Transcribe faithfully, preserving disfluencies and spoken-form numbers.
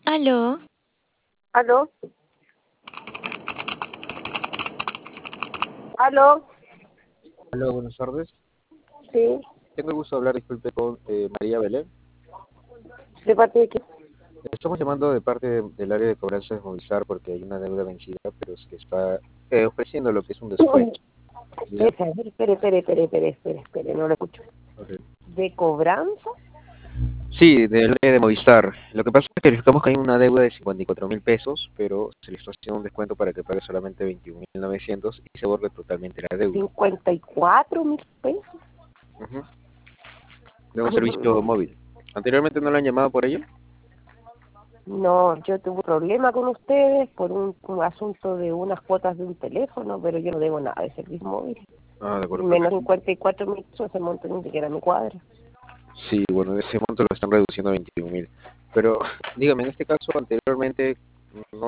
¿Aló? ¿Aló? ¿Aló? Hola, buenas tardes. Sí. Tengo el gusto de hablar, disculpe, con eh, María Belén. ¿De parte de quién? Estamos llamando de parte de- del área de cobranza de Movistar porque hay una deuda vencida, pero se le está eh, ofreciendo lo que es un descuento. ¿Ya? Espera, espere, espere, espere, espere, espere, espere, no lo escucho. Ok. ¿De cobranza? Sí, del área de Movistar. Lo que pasa es que verificamos que hay una deuda de cincuenta y cuatro mil pesos, pero se le está haciendo un descuento para que pague solamente veintiún mil novecientos y se borre totalmente la deuda. ¿cincuenta y cuatro mil pesos? Ujú. De un servicio móvil. ¿Anteriormente no lo han llamado por ello? No, yo tuve un problema con ustedes por un, un asunto de unas cuotas de un teléfono, pero yo no debo nada de servicio móvil. Ah, de Y acuerdo, menos perfecto. cincuenta y cuatro mil pesos, ese monto ni siquiera me cuadra. Sí, bueno, de ese monto lo están reduciendo a veintiún mil. Pero dígame, en este caso anteriormente no